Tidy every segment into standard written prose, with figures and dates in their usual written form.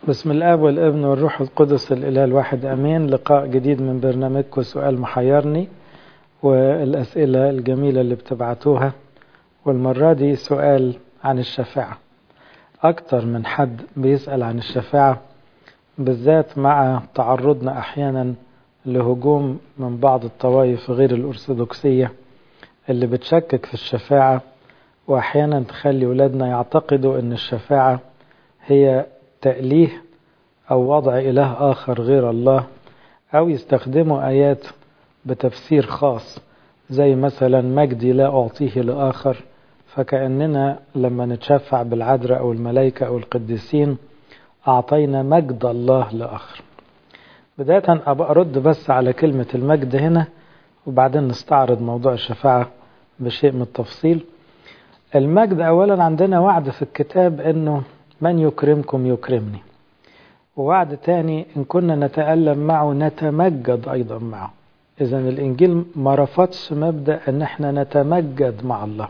بسم الآب والابن والروح القدس الإله الواحد أمين. لقاء جديد من برنامجكم سؤال محيرني والأسئلة الجميلة اللي بتبعتوها، والمرة دي سؤال عن الشفاعة. أكتر من حد بيسأل عن الشفاعة، بالذات مع تعرضنا أحيانا لهجوم من بعض الطوائف غير الأرثوذكسية اللي بتشكك في الشفاعة، وأحيانا تخلي أولادنا يعتقدوا أن الشفاعة هي تأليه أو وضع إله آخر غير الله، أو يستخدموا آيات بتفسير خاص زي مثلا مجدي لا أعطيه لآخر، فكأننا لما نتشفع بالعذراء أو الملائكة أو القديسين أعطينا مجد الله لآخر. بداية أبقى أرد بس على كلمة المجد هنا، وبعدين نستعرض موضوع الشفاعة بشيء من التفصيل. المجد أولا عندنا وعد في الكتاب أنه من يكرمكم يكرمني، ووعد تاني إن كنا نتألم معه نتمجد أيضا معه. إذن الإنجيل ما رفضش مبدأ أن احنا نتمجد مع الله.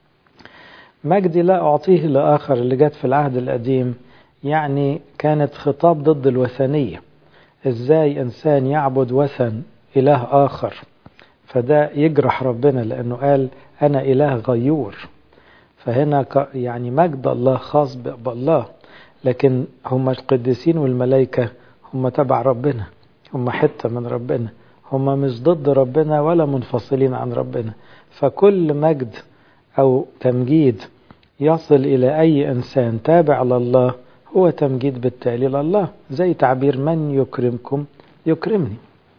مجدي لا أعطيه لآخر اللي جت في العهد القديم يعني كانت خطاب ضد الوثنية. إزاي إنسان يعبد وثن إله آخر؟ فده يجرح ربنا، لأنه قال أنا إله غيور. فهنا يعني مجد الله خاص بالله، لكن هم القديسين والملائكة هم تبع ربنا، هم حتة من ربنا، هم مش ضد ربنا ولا منفصلين عن ربنا. فكل مجد أو تمجيد يصل إلى أي إنسان تابع لله هو تمجيد بالتالي لله، زي تعبير من يكرمكم يكرمني.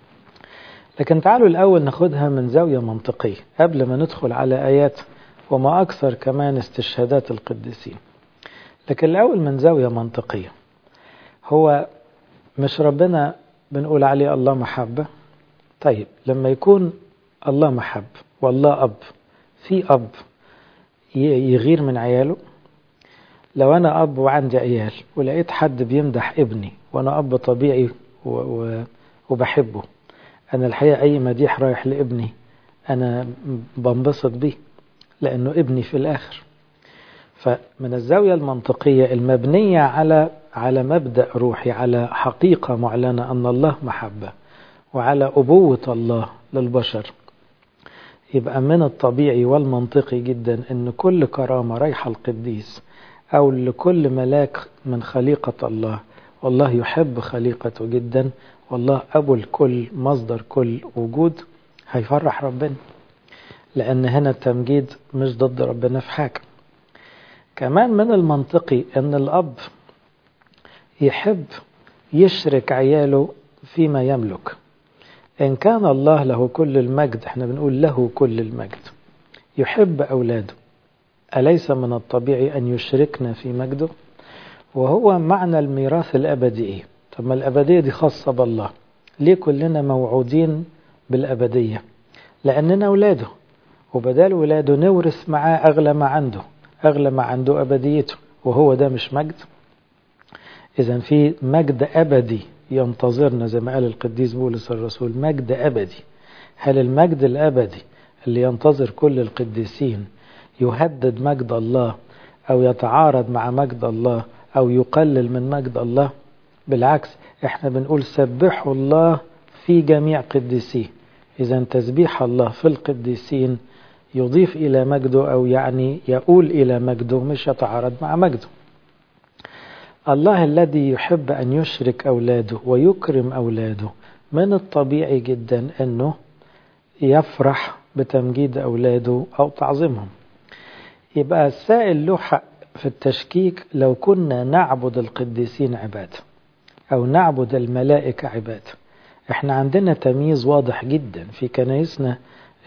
لكن تعالوا الأول ناخدها من زاوية منطقية قبل ما ندخل على آيات وما أكثر كمان استشهادات القديسين. لكن الأول من زاوية منطقية، هو مش ربنا بنقول عليه الله محبة؟ طيب لما يكون الله محب والله أب، في أب يغير من عياله؟ لو أنا أب وعندي عيال ولقيت حد بيمدح ابني وأنا أب طبيعي وبحبه، أنا الحقيقة أي مديح رايح لابني أنا بنبسط بيه لأنه ابني في الآخر. فمن الزاوية المنطقية المبنية على مبدأ روحي، على حقيقة معلنة أن الله محبة وعلى أبوة الله للبشر، يبقى من الطبيعي والمنطقي جدا أن كل كرامة رايحة القديس أو لكل ملاك من خليقة الله، والله يحب خليقته جدا، والله أبو الكل مصدر كل وجود، هيفرح ربنا، لأن هنا التمجيد مش ضد ربنا في حاجة. كمان من المنطقي أن الأب يحب يشرك عياله فيما يملك. إن كان الله له كل المجد، احنا بنقول له كل المجد، يحب أولاده، أليس من الطبيعي أن يشركنا في مجده؟ وهو معنى الميراث الأبدي إيه؟ طب ما الأبدية دي خاصة بالله، ليه كلنا موعودين بالأبدية؟ لأننا أولاده، وبدال ولاده نورث معاه أغلى ما عنده، أغلى ما عنده أبديته، وهو ده مش مجد؟ إذن في مجد أبدي ينتظرنا زي ما قال القديس بولس الرسول، مجد أبدي. هل المجد الأبدي اللي ينتظر كل القديسين يهدد مجد الله أو يتعارض مع مجد الله أو يقلل من مجد الله؟ بالعكس، احنا بنقول سبحوا الله في جميع قديسيه. إذن تسبيح الله في القديسين يضيف إلى مجده، أو يعني يقول إلى مجده، مش يتعارض مع مجده. الله الذي يحب أن يشرك أولاده ويكرم أولاده، من الطبيعي جدا أنه يفرح بتمجيد أولاده أو تعظيمهم. يبقى السائل له حق في التشكيك لو كنا نعبد القديسين عبادة أو نعبد الملائكة عبادة. احنا عندنا تمييز واضح جدا في كنائسنا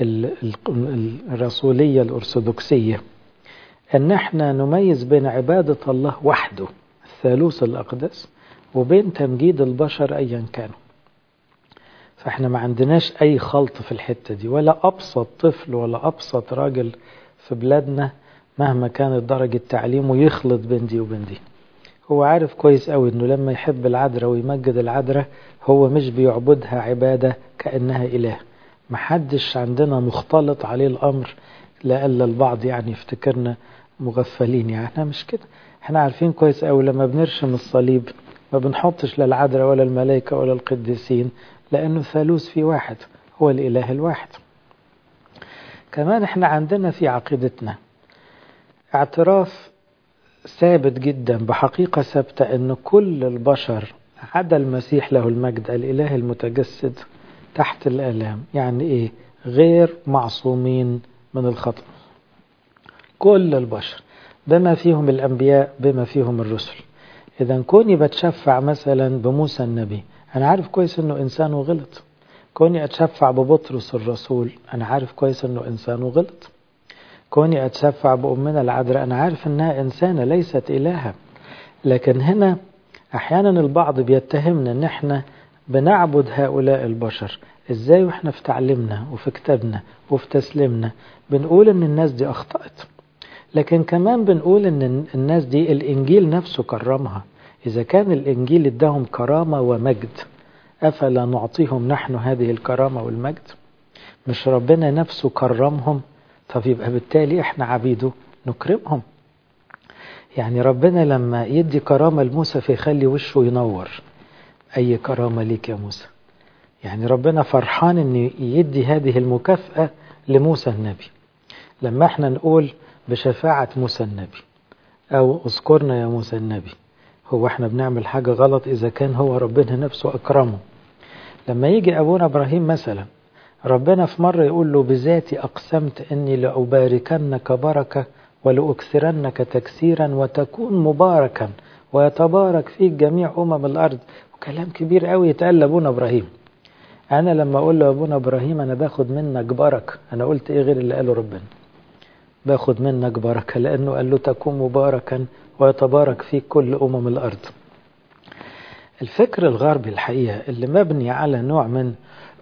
الرسولية الأرثوذكسية، أن احنا نميز بين عبادة الله وحده الثالوث الأقدس وبين تمجيد البشر أيا كانوا. فاحنا ما عندناش أي خلط في الحتة دي، ولا أبسط طفل ولا أبسط راجل في بلادنا مهما كانت درجة تعليمه يخلط بين دي وبين دي. هو عارف كويس قوي أنه لما يحب العذراء ويمجد العذراء هو مش بيعبدها عبادة كأنها إله. محدش عندنا مختلط عليه الأمر، لألا البعض يعني يفتكرنا مغفلين، يعني احنا مش كده. احنا عارفين كويس قوي لما بنرشم الصليب ما بنحطش لا العذراء ولا الملائكة ولا القديسين، لأنه ثالوث في واحد، هو الإله الواحد. كمان احنا عندنا في عقيدتنا اعتراف ثابت جدا بحقيقة ثابتة أن كل البشر عدا المسيح له المجد الإله المتجسد تحت الآلام. يعني إيه؟ غير معصومين من الخطأ. كل البشر بما فيهم الأنبياء بما فيهم الرسل. إذا كوني بتشفع مثلا بموسى النبي، أنا عارف كويس أنه إنسان وغلط. كوني أتشفع ببطرس الرسول، أنا عارف كويس أنه إنسان وغلط. كوني أتشفع بأمنا العذراء، أنا عارف أنها إنسانة ليست إلها. لكن هنا أحيانا البعض بيتهمنا أن احنا بنعبد هؤلاء البشر. إزاي؟ وإحنا في تعليمنا وفي كتابنا وفي تسليمنا بنقول أن الناس دي أخطأت، لكن كمان بنقول أن الناس دي الإنجيل نفسه كرمها. إذا كان الإنجيل اداهم كرامة ومجد، أفلا نعطيهم نحن هذه الكرامة والمجد؟ مش ربنا نفسه كرمهم؟ طب يبقى بالتالي احنا عبيده نكرمهم. يعني ربنا لما يدي كرامة لموسى فيخلي وشه ينور، أي كرامة ليك يا موسى؟ يعني ربنا فرحان أن يدي هذه المكافأة لموسى النبي. لما احنا نقول بشفاعة موسى النبي أو اذكرنا يا موسى النبي، هو احنا بنعمل حاجة غلط إذا كان هو ربنا نفسه أكرمه؟ لما يجي أبونا إبراهيم مثلا، ربنا في مرة يقول له بذاتي أقسمت أني لأباركنك بركة ولأكثرنك تكسيرا وتكون مباركا ويتبارك فيك جميع الأرض. وكلام كبير قوي يتقال لأبونا إبراهيم. أنا لما أقول له أبونا إبراهيم أنا باخد منك بركة، أنا قلت إيه غير اللي قاله ربنا؟ باخد منك بركة، لأنه قال له تكون مباركا ويتبارك فيك كل الأرض. الفكر الغربي الحقيقة اللي مبني على نوع من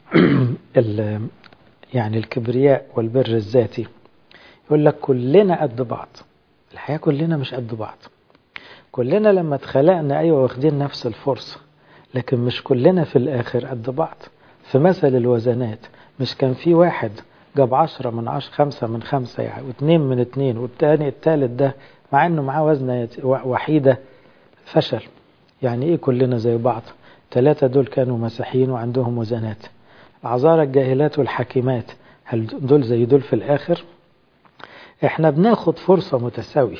يعني الكبرياء والبر الذاتي، يقول لك كلنا قد بعض. الحقيقة كلنا مش قد بعض. كلنا لما اتخلقنا أيوة واخدين نفس الفرصة، لكن مش كلنا في الآخر قد بعض. في مثل الوزنات مش كان في واحد جاب 10 من 10، 5 من 5 يعني، و2 من 2، والتاني التالت ده مع انه معاه وزنة وحيدة فشل. يعني ايه كلنا زي بعض؟ 3 دول كانوا مسيحيين وعندهم وزنات. العذارى الجاهلات والحكيمات، هل دول زي دول في الآخر؟ احنا بناخد فرصة متساوية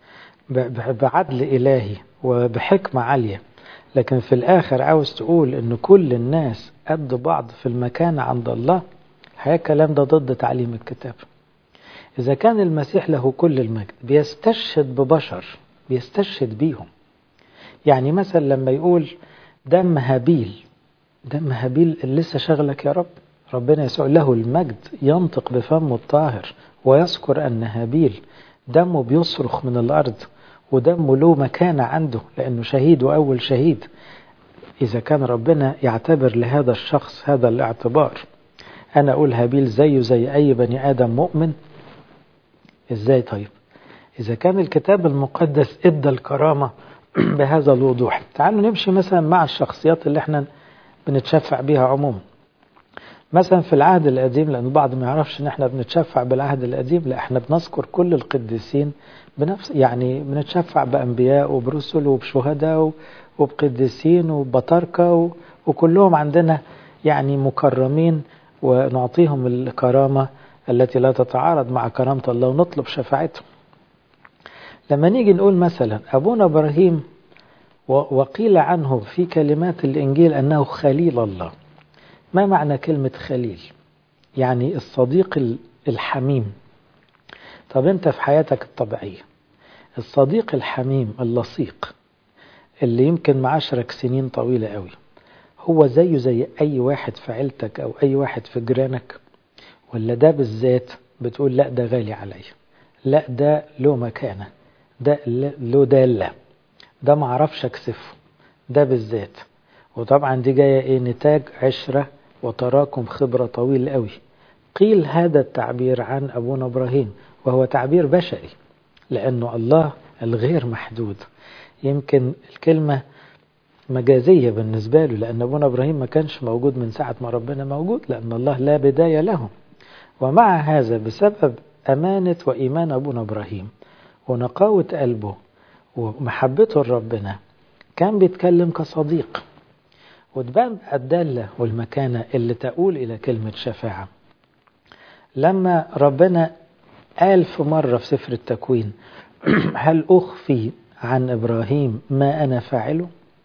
بعدل إلهي وبحكمة عالية، لكن في الآخر عاوز تقول إن كل الناس قد بعض في المكان عند الله؟ الحقيقة الكلام ده ضد تعليم الكتاب. إذا كان المسيح له كل المجد بيستشهد ببشر، بيستشهد بيهم. يعني مثلا لما يقول دم هابيل، دم هابيل اللي لسه شغلك يا رب، ربنا يسوع له المجد ينطق بفمه الطاهر ويذكر أن هابيل دمه بيصرخ من الأرض، ودمه له مكانة عنده لأنه شهيد وأول شهيد. إذا كان ربنا يعتبر لهذا الشخص هذا الاعتبار، أنا أقول هابيل زيه زي أي بني آدم مؤمن؟ إزاي طيب؟ إذا كان الكتاب المقدس إدى الكرامة بهذا الوضوح، تعالوا نمشي مثلا مع الشخصيات اللي احنا بنتشفع بيها عموما. مثلا في العهد القديم، لأن البعض ما يعرفش ان احنا بنتشفع بالعهد القديم، لا احنا بنذكر كل القديسين بنفس، يعني بنتشفع بأنبياء وبرسل وبشهداء وبقديسين وبطاركة وكلهم عندنا يعني مكرمين، ونعطيهم الكرامة التي لا تتعارض مع كرامة الله ونطلب شفاعتهم. لما نيجي نقول مثلا أبونا إبراهيم، وقيل عنه في كلمات الإنجيل أنه خليل الله. ما معنى كلمة خليل؟ يعني الصديق الحميم. طب أنت في حياتك الطبيعية الصديق الحميم اللصيق اللي يمكن معاشرك سنين طويلة قوي، هو زيه زي أي واحد في عيلتك أو أي واحد في جيرانك؟ ولا ده بالذات بتقول لا ده غالي علي، لا ده له مكانة، ده له دالة، ده معرفش أكسفه، ده بالذات؟ وطبعا دي جاية إيه؟ نتاج عشرة وتراكم خبرة طويل قوي. قيل هذا التعبير عن أبونا إبراهيم، وهو تعبير بشري لأنه الله الغير محدود. يمكن الكلمة مجازية بالنسبة له، لأن أبونا إبراهيم ما كانش موجود من ساعة ما ربنا موجود، لأن الله لا بداية له. ومع هذا بسبب أمانة وإيمان أبونا إبراهيم ونقاوة قلبه ومحبته لربنا، كان بيتكلم كصديق. وتبان الدالة والمكانة اللي تقول إلى كلمة شفاعة لما ربنا قال في مرة في سفر التكوين هل أخفي عن إبراهيم ما أنا فاعله؟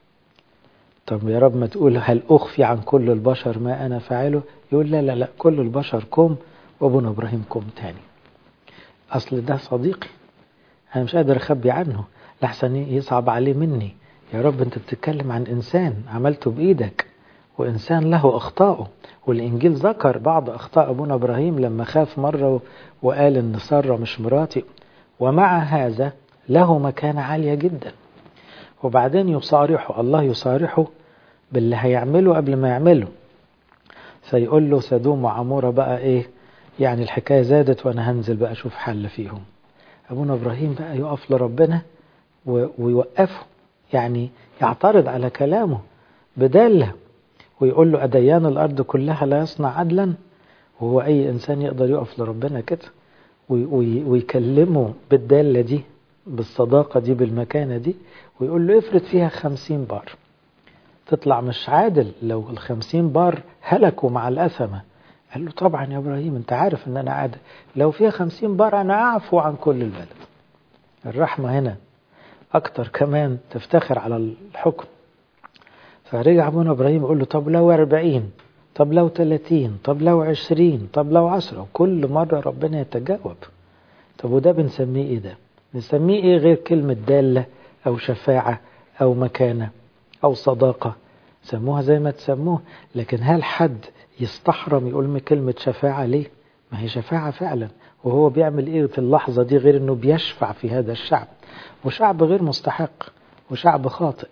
طب يا رب ما تقول هل أخفي عن كل البشر ما أنا فاعله؟ يقول لا لا لا، كل البشر كوم وابونا إبراهيم كوم تاني. أصل ده صديقي، أنا مش قادر أخبي عنه لحسن يصعب عليه مني. يا رب أنت بتتكلم عن إنسان عملته بإيدك، وإنسان له أخطاؤه، والإنجيل ذكر بعض أخطاء أبونا إبراهيم لما خاف مرة وقال إن سارة مش مراتي، ومع هذا له مكانة عالية جدا. وبعدين يصارحه الله، يصارحه باللي هيعمله قبل ما يعمله، فيقول له سدوم وعمورة بقى إيه يعني الحكاية زادت وأنا هنزل بقى أشوف حل فيهم. أبونا إبراهيم بقى يقف لربنا ويوقفه، يعني يعترض على كلامه بدالة، ويقول له أديان الأرض كلها لا يصنع عدلا. وهو أي إنسان يقدر يقف لربنا كده ويكلمه بالدالة دي، بالصداقة دي، بالمكانة دي، ويقول له افرض فيها 50 بار تطلع مش عادل لو 50 بار هلكوا مع الأثمة. قال له طبعا يا إبراهيم أنت عارف أن أنا عادل، لو فيها 50 بار أنا أعفو عن كل البلد. الرحمة هنا أكتر كمان تفتخر على الحكم. فرجع أبونا إبراهيم يقول له طب لو 40، طب لو 30، طب لو 20، طب لو 10. وكل مرة ربنا يتجاوب. طب وده بنسميه إيه؟ ده بنسميه إيه غير كلمة دالة أو شفاعة أو مكانة أو صداقة؟ سموها زي ما تسموه، لكن هل حد يستحرم يقول كلمة شفاعة ليه؟ ما هي شفاعة فعلا. وهو بيعمل إيه في اللحظة دي غير أنه بيشفع في هذا الشعب، وشعب غير مستحق وشعب خاطئ.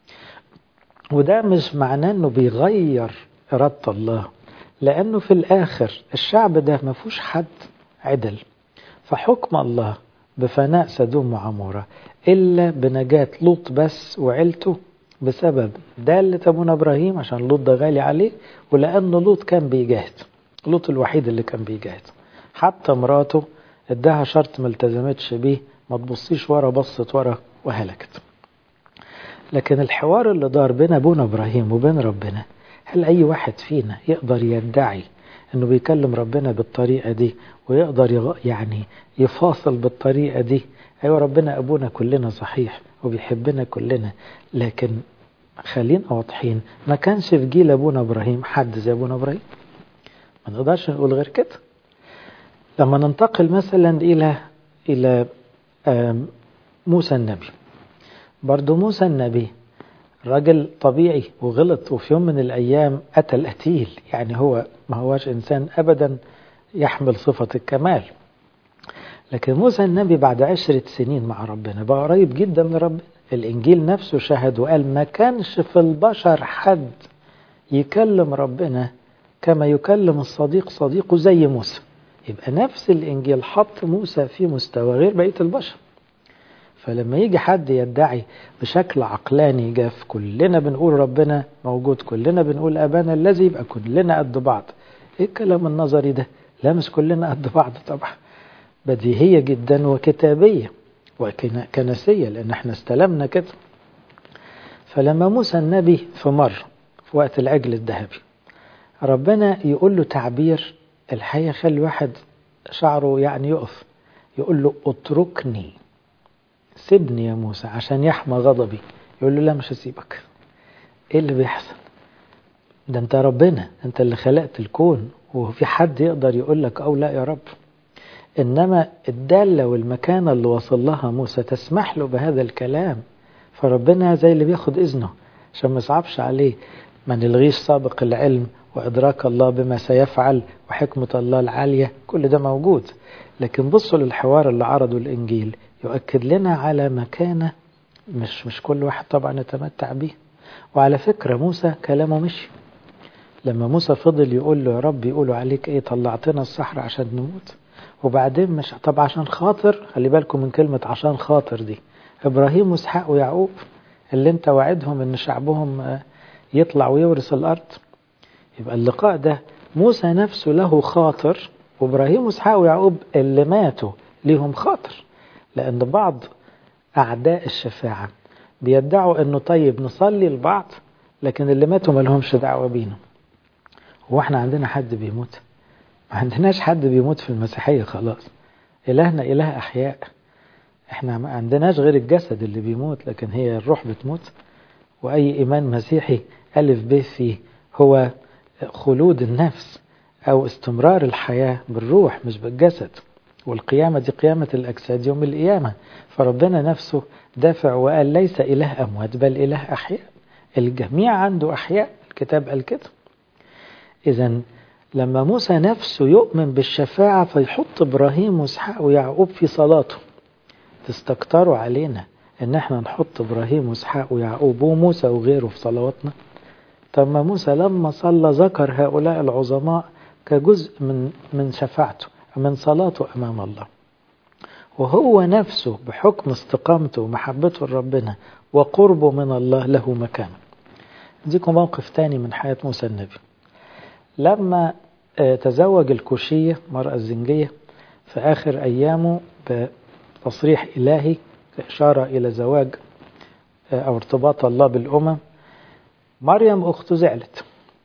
وده مش معناه أنه بيغير إرادة الله، لأنه في الآخر الشعب ده ما فيهوش حد عدل. فحكم الله بفناء سدوم وعمورة إلا بنجاة لوط بس وعيلته بسبب دالة أبونا إبراهيم، عشان لوط ده غالي عليه، ولأن لوط كان بيجاهد. لوط الوحيد اللي كان بيجاهد، حتى مراته اداها شرط ما التزمتش بيه، ما تبصيش ورا، بصت ورا وهلكت. لكن الحوار اللي دار بين أبونا إبراهيم وبين ربنا، هل أي واحد فينا يقدر يدعي أنه بيكلم ربنا بالطريقة دي ويقدر يعني يفاصل بالطريقة دي؟ أيوة ربنا أبونا كلنا صحيح وبيحبنا كلنا، لكن خلينا واضحين، ما كانش في جيل أبونا إبراهيم حد زي أبونا إبراهيم، ما نقدرش نقول غير كده. لما ننتقل مثلا إلى موسى النبي، برضو موسى النبي راجل طبيعي وغلط، وفي يوم من الأيام قتل قتيل، يعني هو ما هواش إنسان أبدا يحمل صفة الكمال. لكن موسى النبي بعد 10 سنين مع ربنا بقى قريب جدا من ربنا. الإنجيل نفسه شهد وقال ما كانش في البشر حد يكلم ربنا كما يكلم الصديق صديقه زي موسى. يبقى نفس الإنجيل حط موسى في مستوى غير بقية البشر. فلما يجي حد يدعي بشكل عقلاني جاف كلنا بنقول ربنا موجود، كلنا بنقول أبانا الذي، يبقى كلنا قد بعض. إيه الكلام النظري ده؟ لا مش كلنا قد بعض طبعا، بديهية جدا وكتابية وكنسية، لأن احنا استلمنا كده. فلما موسى النبي في مرة في وقت العجل الذهبي، ربنا يقول له تعبير الحقيقة خلي واحد شعره يعني يقف، يقول له اتركني، سيبني يا موسى عشان يحمى غضبي. يقول له لا مش هسيبك. ايه اللي بيحصل ده؟ انت ربنا، انت اللي خلقت الكون، وفي حد يقدر يقول لك او لا يا رب؟ انما الدالة والمكانة اللي وصل لها موسى تسمح له بهذا الكلام. فربنا زي اللي بياخد اذنه عشان ما يصعبش عليه. ما نلغيش سابق العلم وادراك الله بما سيفعل وحكمة الله العالية، كل ده موجود. لكن بصوا للحوار اللي عرضه الانجيل، يؤكد لنا على مكانة مش كل واحد طبعا يتمتع به. وعلى فكرة موسى كلامه مشي. لما موسى فضل يقول له يا رب يقولوا عليك ايه، طلعتنا الصحراء عشان نموت، وبعدين مش طب عشان خاطر، خلي بالكم من كلمة عشان خاطر دي، إبراهيم وإسحاق ويعقوب اللي انت وعدهم ان شعبهم يطلع ويورث الأرض. يبقى اللقاء ده موسى نفسه له خاطر، وإبراهيم وإسحاق ويعقوب اللي ماتوا لهم خاطر. لأن بعض أعداء الشفاعة بيدعوا انه طيب نصلي لبعض لكن اللي ماتوا ما لهمش دعوة بينا. هو احنا عندنا حد بيموت؟ ما عندناش حد بيموت في المسيحية خلاص. إلهنا إله أحياء. احنا ما عندناش غير الجسد اللي بيموت، لكن هي الروح بتموت. وأي إيمان مسيحي ألف به فيه هو خلود النفس أو استمرار الحياة بالروح مش بالجسد. والقيامة دي قيامة الأجساد يوم القيامة. فربنا نفسه دافع وقال ليس إله أموات بل إله أحياء. الجميع عنده أحياء، الكتاب قال كده. إذن لما موسى نفسه يؤمن بالشفاعة فيحط إبراهيم وإسحاق ويعقوب في صلاته، تستكتروا علينا إن احنا نحط إبراهيم وإسحاق ويعقوب وموسى وغيره في صلواتنا؟ طب ما موسى لما صلى ذكر هؤلاء العظماء كجزء من شفاعته من صلاته أمام الله. وهو نفسه بحكم استقامته ومحبته لربنا وقربه من الله له مكان. اديكم موقف تاني من حياة موسى النبي. لما تزوج الكوشية مرأة الزنجية في آخر أيامه بتصريح إلهي إشارة إلى زواج أو ارتباط الله بالأمم، مريم أخته زعلت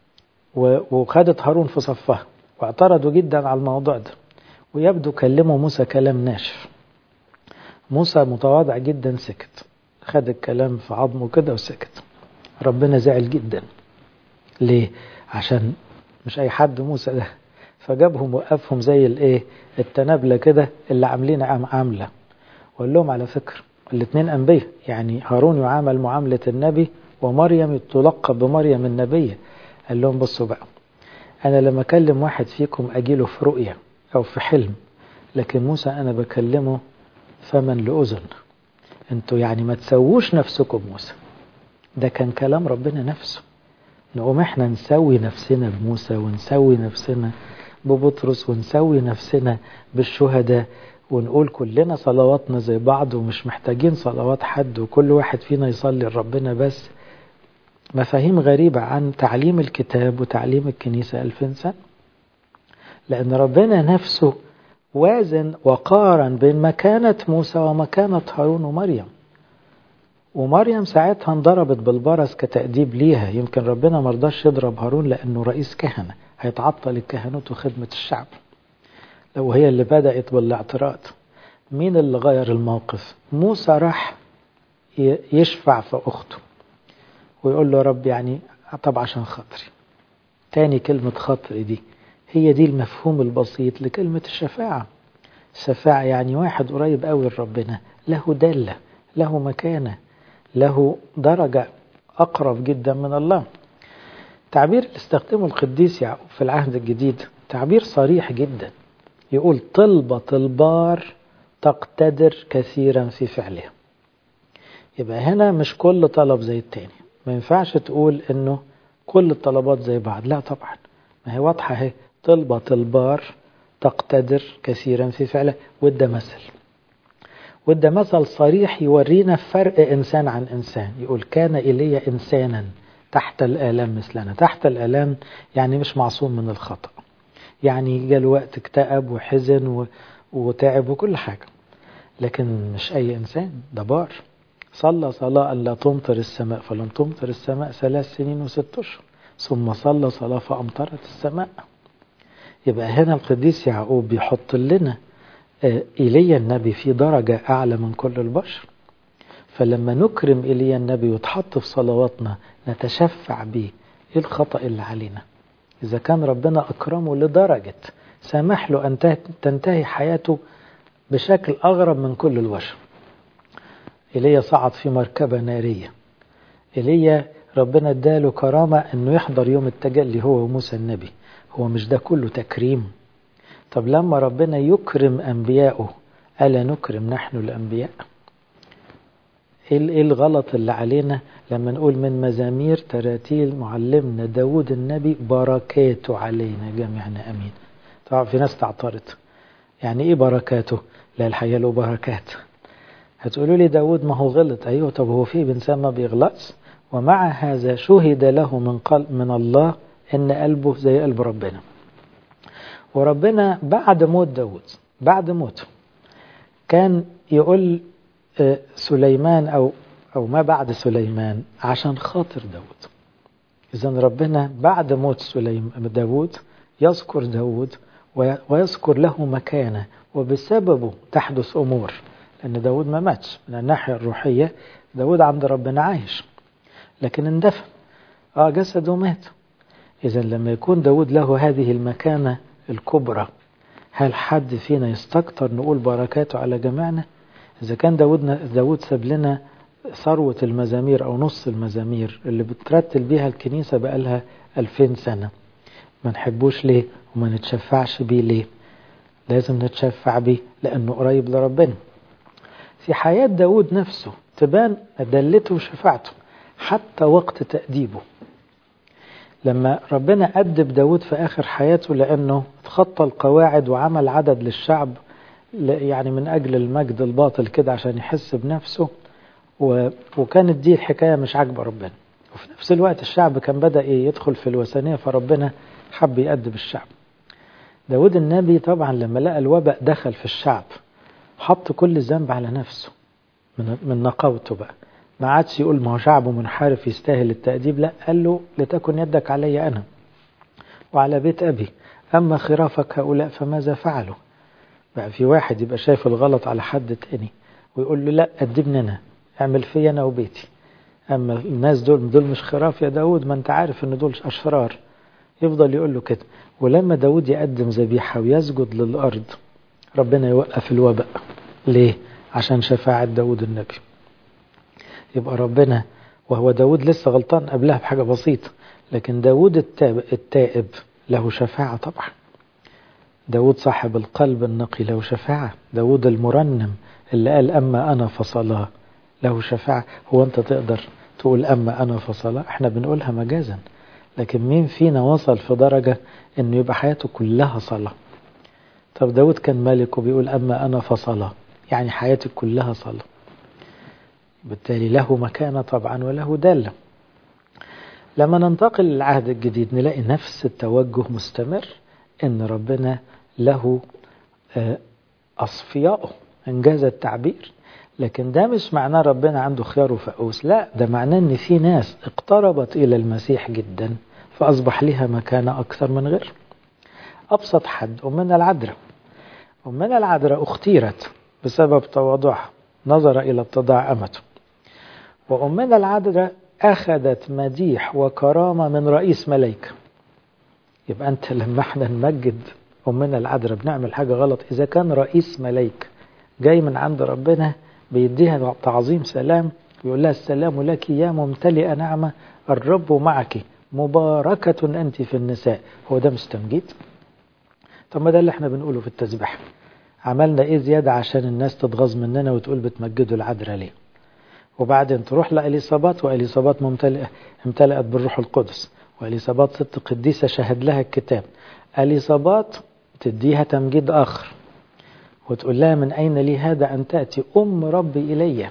وخدت هارون في صفها واعترضوا جدا على الموضوع ده، ويبدو كلموا موسى كلام ناشف. موسى متواضع جدا سكت، خد الكلام في عظمه كده وسكت. ربنا زعل جدا. ليه؟ عشان مش أي حد موسى ده، فجابهم وقفهم زي التنابلة كده اللي عاملين عاملة، وقال لهم على فكرة الاثنين أنبياء، يعني هارون يعامل معاملة النبي ومريم تلقب بمريم النبية. قال لهم بصوا بقى، أنا لما أكلم واحد فيكم أجيله في رؤية أو في حلم، لكن موسى أنا بكلمه فمن لأذن. انتوا يعني ما تسووش نفسكم موسى. ده كان كلام ربنا نفسه. نقوم احنا نسوي نفسنا بموسى ونسوي نفسنا ببطرس ونسوي نفسنا بالشهداء ونقول كلنا صلواتنا زي بعض ومش محتاجين صلوات حد وكل واحد فينا يصلي لربنا بس. مفاهيم غريبة عن تعليم الكتاب وتعليم الكنيسة 2000 سنة. لأن ربنا نفسه وازن وقارن بين مكانة موسى ومكانة هارون ومريم. ومريم ساعتها انضربت بالبرص كتأديب ليها. يمكن ربنا مرضاش يضرب هارون لأنه رئيس كهنة، هيتعطل الكهنوت وخدمة الشعب لو هي اللي بدأت بالاعتراض. مين اللي غير الموقف؟ موسى راح يشفع في أخته ويقول له رب يعني طب عشان خاطري. تاني كلمة خاطري دي هي دي المفهوم البسيط لكلمة الشفاعة. الشفاعة يعني واحد قريب قوي لربنا، له دالة، له مكانة، له درجة أقرب جدا من الله. تعبير اللي استخدمه القديس يعقوب في العهد الجديد تعبير صريح جدا، يقول طلبة البار تقتدر كثيرا في فعلها. يبقى هنا مش كل طلب زي التاني. ما ينفعش تقول انه كل الطلبات زي بعض، لا طبعا، ما هي واضحة اهي. طلبة البار تقتدر كثيرا في فعلها. وده مثل صريح يورينا فرق إنسان عن إنسان. يقول كان إلي إنسانا تحت الآلام مثلنا. تحت الآلام يعني مش معصوم من الخطأ، يعني جاء الوقت اكتئب وحزن وتعب وكل حاجة، لكن مش أي إنسان. ده بار صلى صلاة لا تمطر السماء فلم تمطر السماء 3 سنين و6 أشهر، ثم صلى صلاة فأمطرت السماء. يبقى هنا القديس يعقوب بيحط لنا إيليا النبي في درجة أعلى من كل البشر. فلما نكرم إيليا النبي وتحط في صلواتنا نتشفع به. إيه الخطأ اللي علينا؟ إذا كان ربنا أكرمه لدرجة سمح له أن تنتهي حياته بشكل أغرب من كل البشر. إيليا صعد في مركبة نارية. إيليا ربنا اداله كرامة أنه يحضر يوم التجلي هو وموسى النبي. هو مش ده كله تكريم؟ طب لما ربنا يكرم أنبياءه ألا نكرم نحن الأنبياء؟ إيه الغلط اللي علينا لما نقول من مزامير تراتيل معلمنا داود النبي بركاته علينا جميعنا أمين؟ طبعا في ناس تعترض، يعني إيه بركاته؟ لا الحقيقة له بركات. هتقولوا لي داود ما هو غلط. أيوه، طب هو في إنسان ما بيغلطش؟ ومع هذا شهد له من الله إن قلبه زي قلب ربنا. وربنا بعد موت داود، بعد موته، كان يقول سليمان أو أو ما بعد سليمان عشان خاطر داود. إذن ربنا بعد موت داود يذكر داود ويذكر له مكانة، وبسببه تحدث أمور، لأن داود ما ماتش من الناحية الروحية. داود عند ربنا عايش لكن اندفن، جسده مات. إذن لما يكون داود له هذه المكانة الكبرى، هل حد فينا يستكتر نقول بركاته على جميعنا؟ إذا كان داود ساب لنا ثروة المزامير أو نص المزامير اللي بترتل بيها الكنيسة بقالها 2000 سنة، ما نحبوش ليه وما نتشفعش بيه ليه؟ لازم نتشفع بيه لأنه قريب لربنا. في حياة داود نفسه تبان دلته وشفاعته حتى وقت تأديبه. لما ربنا أدب داود في آخر حياته لأنه تخطى القواعد وعمل عدد للشعب، يعني من أجل المجد الباطل كده عشان يحس بنفسه، وكانت دي الحكاية مش عاجبة ربنا. وفي نفس الوقت الشعب كان بدأ يدخل في الوثنية، فربنا حب يأدب الشعب. داود النبي طبعا لما لقى الوباء دخل في الشعب حط كل الذنب على نفسه من نقاوته بقى. ما عادش يقول ما هو شعبه منحرف يستاهل التأديب، لا، قال له لتكن يدك علي أنا وعلى بيت أبي، أما خرافك هؤلاء فماذا فعلوا. بقى في واحد يبقى شايف الغلط على حد تاني ويقول له لا أدبني أنا، اعمل في أنا وبيتي، أما الناس دول مش خراف يا داود، ما أنت عارف أن دول أشرار. يفضل يقول له كده. ولما داود يقدم ذبيحة ويسجد للأرض، ربنا يوقف الوباء. ليه؟ عشان شفاعة داود النبي. يبقى ربنا، وهو داود لسه غلطان قبلها بحاجة بسيطة، لكن داود التائب له شفاعة طبعا. داود صاحب القلب النقي له شفاعة. داود المرنم اللي قال أما أنا فصلاه له شفاعة. هو أنت تقدر تقول أما أنا فصلاه؟ احنا بنقولها مجازا، لكن مين فينا وصل في درجة انه يبقى حياته كلها صلاة؟ طب داود كان ملك وبيقول أما أنا فصلاه، يعني حياتي كلها صلاة. بالتالي له مكانة طبعا وله دالة. لما ننتقل للعهد الجديد نلاقي نفس التوجه مستمر، ان ربنا له أصفياءه، انجاز التعبير. لكن ده مش معناه ربنا عنده خيار وفقوس، لا، ده معناه ان في ناس اقتربت الى المسيح جدا فاصبح لها مكانة اكثر من غير. ابسط حد أمنا العذراء. أمنا العذراء اختيرت بسبب تواضعها، نظر الى اتضاع امته. وأمنا العذراء اخذت مديح وكرامة من رئيس ملائكة. يبقى انت لما احنا نمجد أمنا العذراء بنعمل حاجة غلط. اذا كان رئيس ملائكة جاي من عند ربنا بيديها تعظيم سلام، ويقول لها السلام لك يا ممتلئة نعمة الرب معك مباركة أنت في النساء، هو ده مش تمجيد؟ طب ما ده اللي احنا بنقوله في التسبيح. عملنا ايه زيادة عشان الناس تتغاظ مننا وتقول بتمجدوا العذراء ليه؟ وبعدين تروح لإليصابات، وإليصابات امتلأت بالروح القدس، وإليصابات ست قديسة شهد لها الكتاب. إليصابات تديها تمجيد آخر وتقول لها من أين لي هذا أن تأتي أم ربي إلي،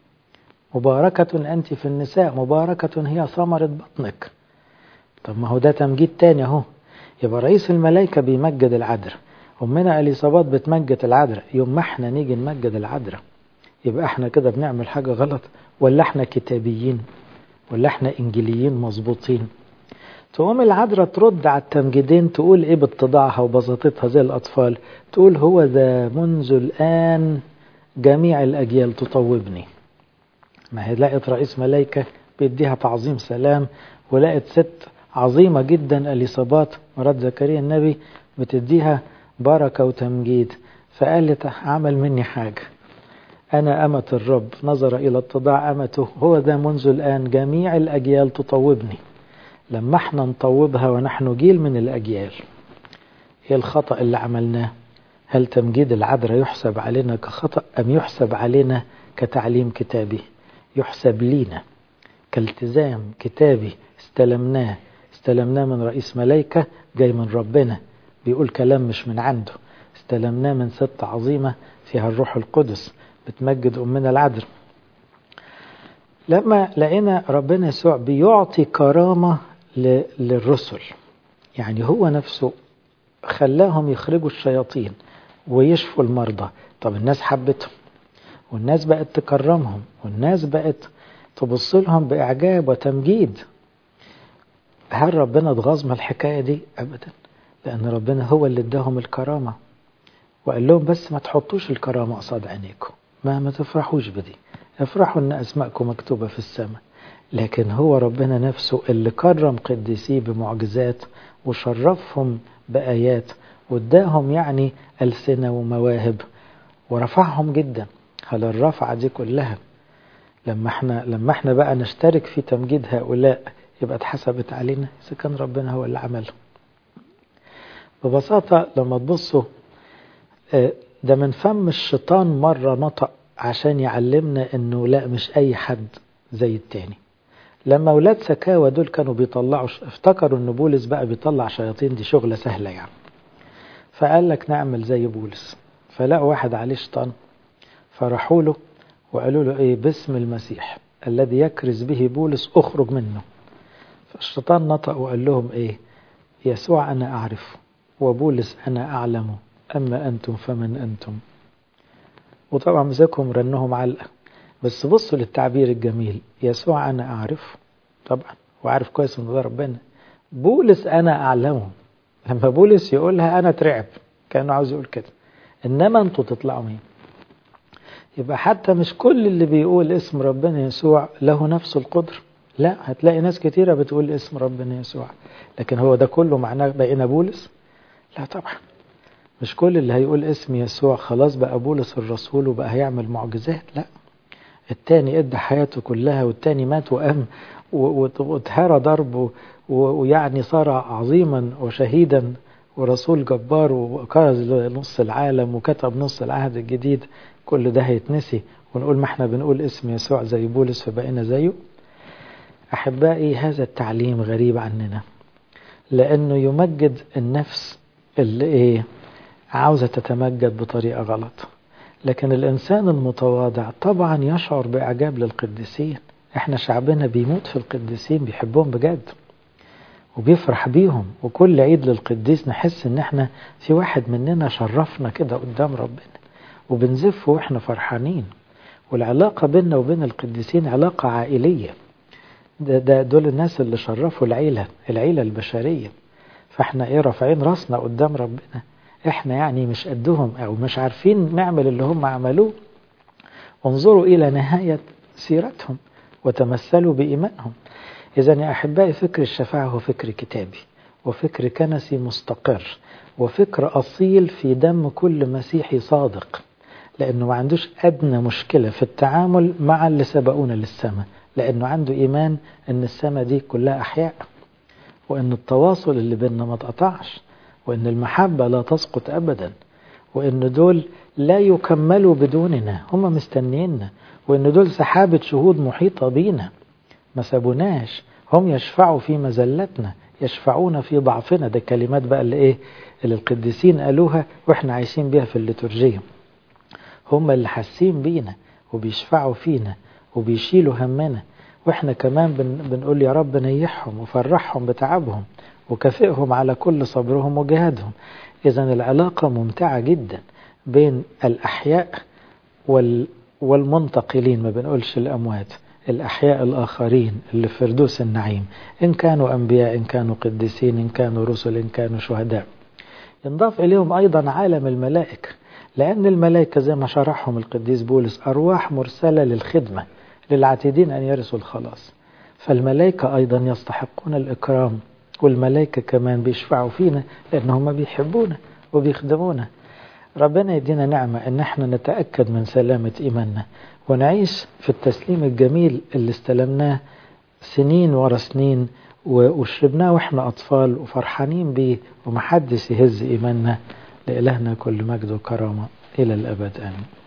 مباركة أنت في النساء، مباركة هي ثمرة بطنك. طب ما هو ده تمجيد تاني اهو. يبقى رئيس الملائكة بيمجد العذراء، أمنا إليصابات بتمجد العذراء. يوم ما احنا نيجي نمجد العذراء يبقى احنا كده بنعمل حاجة غلط، ولا احنا كتابيين، ولا احنا إنجيليين مظبوطين؟ تقوم العذراء ترد على التمجيدين تقول ايه باتضاعها وبساطتها زي الأطفال، تقول هو ذا منذ الآن جميع الأجيال تطوبني. ما هي لقت رئيس ملائكة بيديها تعظيم سلام، ولقت ست عظيمة جدا إليصابات مرات زكريا النبي بتديها بركة وتمجيد، فقالت عمل مني حاجة، أنا أمة الرب نظر إلى اتضاع أمته، هو ذا منذ الآن جميع الأجيال تطوبني. لما احنا نطوبها ونحن جيل من الأجيال، ايه الخطأ اللي عملناه؟ هل تمجيد العذراء يحسب علينا كخطأ أم يحسب علينا كتعليم كتابي؟ يحسب لينا كالتزام كتابي استلمناه من رئيس ملائكة جاي من ربنا، بيقول كلام مش من عنده، استلمناه من ست عظيمة فيها الروح القدس بتمجد أمنا العذراء. لما لقينا ربنا يسوع بيعطي كرامة للرسل، يعني هو نفسه خلاهم يخرجوا الشياطين ويشفوا المرضى. طب الناس حبتهم، والناس بقت تكرمهم، والناس بقت تبص لهم بإعجاب وتمجيد. هل ربنا اتغاظ من الحكاية دي؟ أبدا، لأن ربنا هو اللي اداهم الكرامة وقال لهم بس ما تحطوش الكرامة قصاد عينيكم، ما تفرحوش بدي، افرحوا ان اسماءكم مكتوبة في السماء. لكن هو ربنا نفسه اللي كرم قديسيه بمعجزات وشرفهم بآيات واداهم يعني ألسنة ومواهب ورفعهم جدا. هل الرفعة دي كلها لما احنا بقى نشترك في تمجيد هؤلاء يبقى اتحسبت علينا؟ إذا كان ربنا هو اللي عمله. ببساطة لما تبصوا ده من فم الشيطان مرة نطق عشان يعلمنا انه لا، مش اي حد زي التاني. لما اولاد سكاوى دول كانوا بيطلعوا، افتكروا ان بولس بقى بيطلع شياطين، دي شغلة سهلة يعني، فقال لك نعمل زي بولس. فلقوا واحد عليه شيطان فرحوا له وقالوا له ايه؟ باسم المسيح الذي يكرز به بولس اخرج منه. فالشيطان نطق وقال لهم ايه؟ يسوع انا اعرفه وبولس انا اعلمه، اما انتم فمن انتم. وطبعا مسكهم رنهم علقة. بس بصوا للتعبير الجميل، يسوع انا اعرفه طبعا وعارف كويس ان ده ربنا، بولس انا اعلمه. لما بولس يقولها انا ترعب، كانه عاوز يقول كده، انما انتوا تطلعوا مين؟ يبقى حتى مش كل اللي بيقول اسم ربنا يسوع له نفس القدر. لا، هتلاقي ناس كتيرة بتقول اسم ربنا يسوع، لكن هو ده كله معناه بقينا بولس؟ لا طبعا. مش كل اللي هيقول اسم يسوع خلاص بقى بولس الرسول وبقى هيعمل معجزات. لا، التاني ادى حياته كلها، والتاني مات وقام واتهرى ضرب ويعني صار عظيما وشهيدا ورسول جبار وكرز لنص العالم وكتب نص العهد الجديد. كل ده هيتنسي ونقول ما احنا بنقول اسم يسوع زي بولس فبقينا زيه؟ أحبائي، هذا التعليم غريب عننا، لأنه يمجد النفس اللي ايه؟ عاوزة تتمجد بطريقة غلط. لكن الإنسان المتواضع طبعا يشعر بإعجاب للقديسين. احنا شعبنا بيموت في القديسين، بيحبهم بجد وبيفرح بيهم، وكل عيد للقديس نحس ان احنا في واحد مننا شرفنا كده قدام ربنا وبنزفه واحنا فرحانين. والعلاقة بيننا وبين القديسين علاقة عائلية. دول الناس اللي شرفوا العيلة البشرية. فاحنا ايه؟ رافعين راسنا قدام ربنا. احنا يعني مش قدهم او مش عارفين نعمل اللي هم عملوه. انظروا الى نهاية سيرتهم وتمثلوا بإيمانهم. إذن يا أحبائي، فكر الشفاعة هو فكر كتابي وفكر كنسي مستقر وفكر أصيل في دم كل مسيحي صادق، لأنه ما عندوش أدنى مشكلة في التعامل مع اللي سبقونا للسماء، لأنه عنده إيمان أن السماء دي كلها أحياء، وأن التواصل اللي بيننا ما تقطعش، وأن المحبة لا تسقط أبدا، وأن دول لا يكملوا بدوننا، هم مستنينا، وأن دول سحابة شهود محيطة بينا ما سابوناش. هم يشفعوا في مزلتنا، يشفعون في ضعفنا. ده كلمات بقى اللي القديسين قالوها واحنا عايشين بيها في الليتورجية. هم اللي حاسين بينا وبيشفعوا فينا وبيشيلوا همنا، واحنا كمان بنقول يا رب نيحهم وفرحهم بتعبهم وكافئهم على كل صبرهم وجهادهم. إذن العلاقة ممتعة جدا بين الأحياء والمنتقلين، ما بنقولش الأموات، الأحياء الآخرين اللي في فردوس النعيم، إن كانوا أنبياء، إن كانوا قديسين، إن كانوا رسل، إن كانوا شهداء. ينضاف إليهم أيضا عالم الملائكة، لأن الملائكة زي ما شرحهم القديس بولس أرواح مرسلة للخدمة للعاتدين أن يرثوا الخلاص. فالملائكة أيضا يستحقون الإكرام، والملائكة كمان بيشفعوا فينا لأنهم بيحبونا وبيخدمونا. ربنا يدينا نعمة أن احنا نتأكد من سلامة إيماننا ونعيش في التسليم الجميل اللي استلمناه سنين ورا سنين وشربناه واحنا أطفال وفرحانين بيه، ومحدش يهز إيماننا. لإلهنا كل مجد وكرامة إلى الأبد آمين.